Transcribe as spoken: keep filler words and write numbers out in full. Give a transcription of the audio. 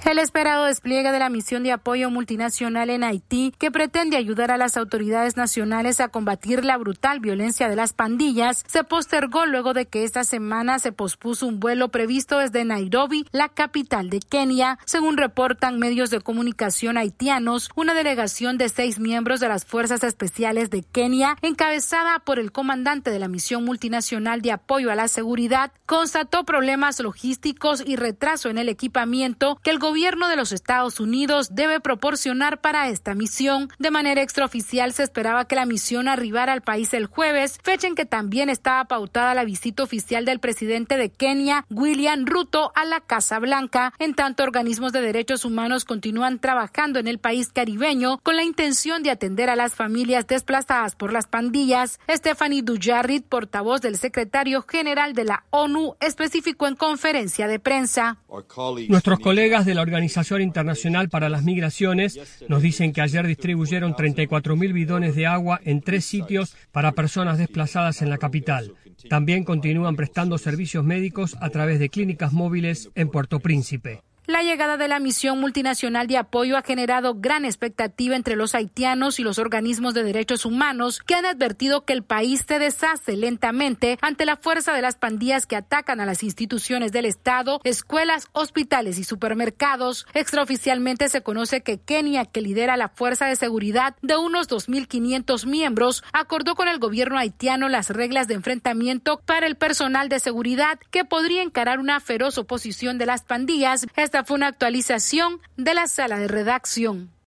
El esperado despliegue de la misión de apoyo multinacional en Haití, que pretende ayudar a las autoridades nacionales a combatir la brutal violencia de las pandillas, se postergó luego de que esta semana se pospuso un vuelo previsto desde Nairobi, la capital de Kenia. Según reportan medios de comunicación haitianos, una delegación de seis miembros de las Fuerzas Especiales de Kenia, encabezada por el comandante de la misión multinacional de apoyo a la seguridad, constató problemas logísticos y retraso en el equipamiento que el gobierno El gobierno de los Estados Unidos debe proporcionar para esta misión. De manera extraoficial se esperaba que la misión arribara al país el jueves, fecha en que también estaba pautada la visita oficial del presidente de Kenia, William Ruto, a la Casa Blanca. En tanto, organismos de derechos humanos continúan trabajando en el país caribeño con la intención de atender a las familias desplazadas por las pandillas. Stephanie Dujarric, portavoz del secretario general de la ONU, especificó en conferencia de prensa. Nuestros colegas de la Organización Internacional para las Migraciones nos dicen que ayer distribuyeron treinta y cuatro mil bidones de agua en tres sitios para personas desplazadas en la capital. También continúan prestando servicios médicos a través de clínicas móviles en Puerto Príncipe. La llegada de la misión multinacional de apoyo ha generado gran expectativa entre los haitianos y los organismos de derechos humanos, que han advertido que el país se deshace lentamente ante la fuerza de las pandillas que atacan a las instituciones del Estado, escuelas, hospitales y supermercados. Extraoficialmente se conoce que Kenia, que lidera la fuerza de seguridad de unos dos mil quinientos miembros, acordó con el gobierno haitiano las reglas de enfrentamiento para el personal de seguridad que podría encarar una feroz oposición de las pandillas. Esta Esta fue una actualización de la sala de redacción.